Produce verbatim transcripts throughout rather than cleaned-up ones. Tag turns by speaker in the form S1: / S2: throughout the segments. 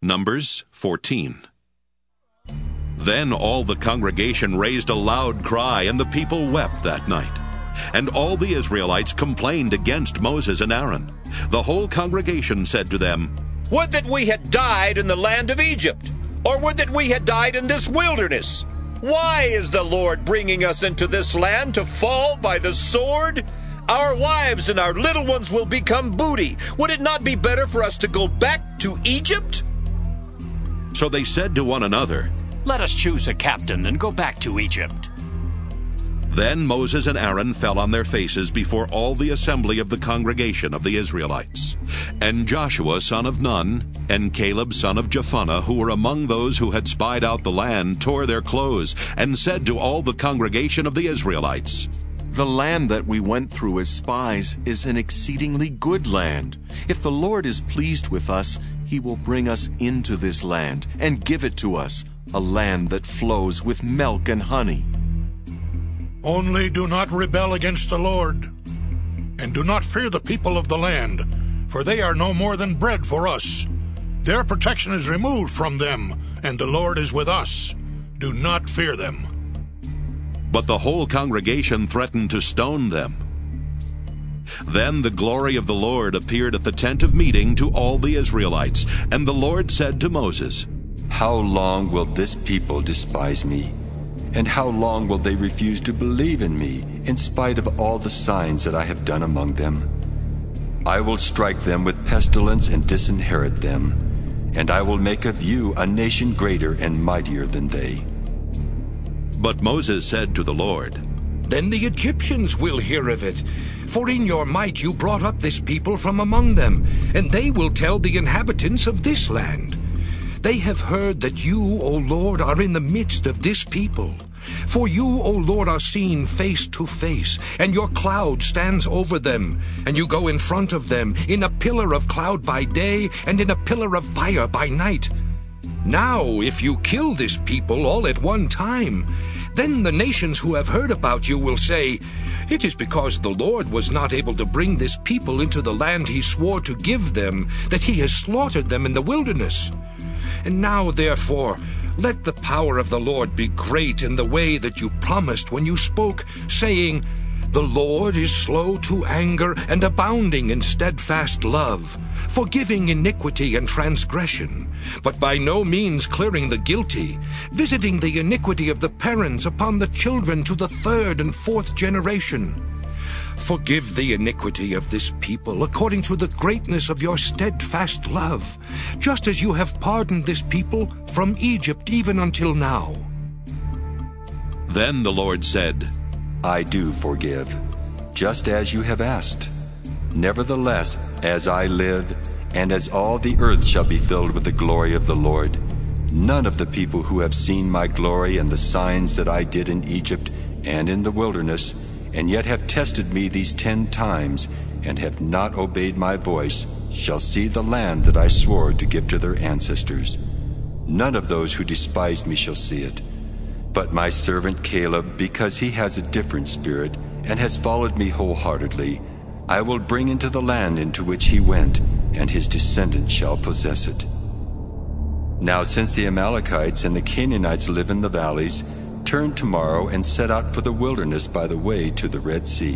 S1: Numbers fourteen. Then all the congregation raised a loud cry, and the people wept that night. And all the Israelites complained against Moses and Aaron. The whole congregation said to them,
S2: "Would that we had died in the land of Egypt, or would that we had died in this wilderness! Why is the Lord bringing us into this land to fall by the sword? Our wives and our little ones will become booty. Would it not be better for us to go back to Egypt?"
S1: So they said to one another,
S3: "Let us choose a captain and go back to Egypt."
S1: Then Moses and Aaron fell on their faces before all the assembly of the congregation of the Israelites. And Joshua son of Nun and Caleb son of Jephunneh, who were among those who had spied out the land, tore their clothes and said to all the congregation of the Israelites,
S4: "The land that we went through as spies is an exceedingly good land. If the Lord is pleased with us, he will bring us into this land and give it to us, a land that flows with milk and honey."
S5: Only do not rebel against the Lord, and do not fear the people of the land, for they are no more than bread for us. Their protection is removed from them, and the Lord is with us. Do not fear them.
S1: But the whole congregation threatened to stone them. Then the glory of the Lord appeared at the tent of meeting to all the Israelites, and the Lord said to Moses,
S6: "How long will this people despise me? And how long will they refuse to believe in me, in spite of all the signs that I have done among them? I will strike them with pestilence and disinherit them, and I will make of you a nation greater and mightier than they."
S1: But Moses said to the Lord,
S7: "Then the Egyptians will hear of it. For in your might you brought up this people from among them, and they will tell the inhabitants of this land. They have heard that you, O Lord, are in the midst of this people. For you, O Lord, are seen face to face, and your cloud stands over them, and you go in front of them in a pillar of cloud by day and in a pillar of fire by night. Now, if you kill this people all at one time, then the nations who have heard about you will say, 'It is because the Lord was not able to bring this people into the land he swore to give them, that he has slaughtered them in the wilderness.' And now, therefore, let the power of the Lord be great in the way that you promised when you spoke, saying, 'The Lord is slow to anger and abounding in steadfast love, forgiving iniquity and transgression, but by no means clearing the guilty, visiting the iniquity of the parents upon the children to the third and fourth generation. Forgive the iniquity of this people according to the greatness of your steadfast love, just as you have pardoned this people from Egypt even until now.'"
S1: Then the Lord said,
S6: "I do forgive, just as you have asked. Nevertheless, as I live, and as all the earth shall be filled with the glory of the Lord, none of the people who have seen my glory and the signs that I did in Egypt and in the wilderness, and yet have tested me these ten times, and have not obeyed my voice, shall see the land that I swore to give to their ancestors. None of those who despised me shall see it. But my servant Caleb, because he has a different spirit, and has followed me wholeheartedly, I will bring into the land into which he went, and his descendants shall possess it. Now since the Amalekites and the Canaanites live in the valleys, turn tomorrow and set out for the wilderness by the way to the Red Sea."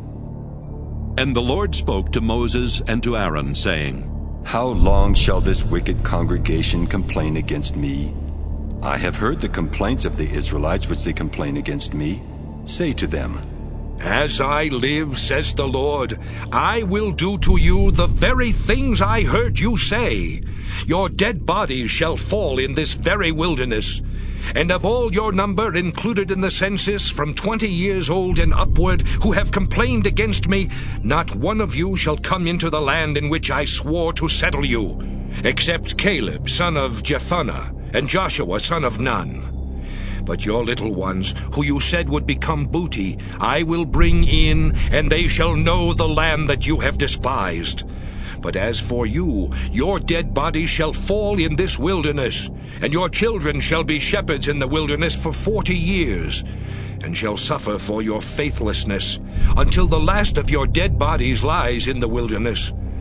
S1: And the Lord spoke to Moses and to Aaron, saying,
S6: "How long shall this wicked congregation complain against me? I have heard the complaints of the Israelites which they complain against me. Say to them,
S7: 'As I live, says the Lord, I will do to you the very things I heard you say. Your dead bodies shall fall in this very wilderness. And of all your number included in the census from twenty years old and upward who have complained against me, not one of you shall come into the land in which I swore to settle you, except Caleb son of Jephunneh and Joshua son of Nun. But your little ones, who you said would become booty, I will bring in, and they shall know the land that you have despised. But as for you, your dead bodies shall fall in this wilderness, and your children shall be shepherds in the wilderness for forty years, and shall suffer for your faithlessness, until the last of your dead bodies lies in the wilderness.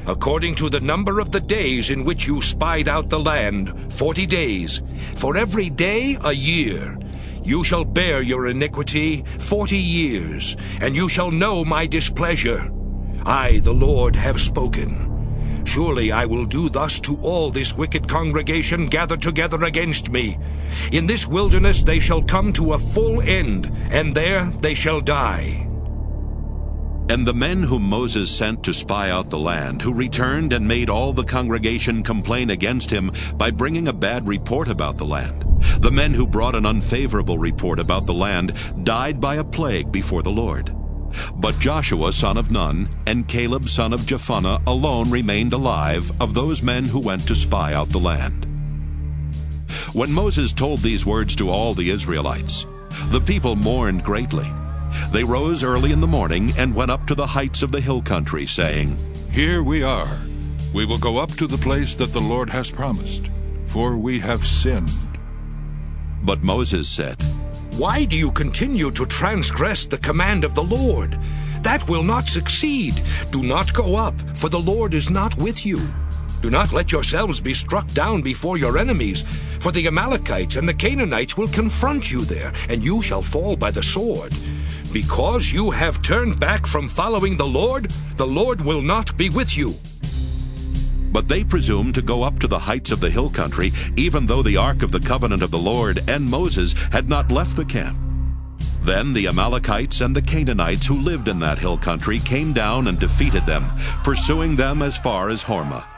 S7: according to the number of the days in which you spied out the land, forty days, for every day a year. You shall bear your iniquity forty years, and you shall know my displeasure. I, the Lord, have spoken. Surely I will do thus to all this wicked congregation gathered together against me. In this wilderness they shall come to a full end, and there they shall die.
S1: And the men whom Moses sent to spy out the land, who returned and made all the congregation complain against him by bringing a bad report about the land, the men who brought an unfavorable report about the land died by a plague before the Lord. But Joshua son of Nun and Caleb son of Jephunneh alone remained alive of those men who went to spy out the land. When Moses told these words to all the Israelites, the people mourned greatly. They rose early in the morning and went up to the heights of the hill country, saying,
S8: Here we are. We will go up to the place that the Lord has promised, for we have sinned.
S1: But Moses said,
S7: Why do you continue to transgress the command of the Lord? That will not succeed. Do not go up, for the Lord is not with you. Do not let yourselves be struck down before your enemies, for the Amalekites and the Canaanites will confront you there, and you shall fall by the sword. Because you have turned back from following the Lord, the Lord will not be with you.
S1: But they presumed to go up to the heights of the hill country, even though the ark of the covenant of the Lord and Moses had not left the camp. Then the Amalekites and the Canaanites who lived in that hill country came down and defeated them, pursuing them as far as Hormah.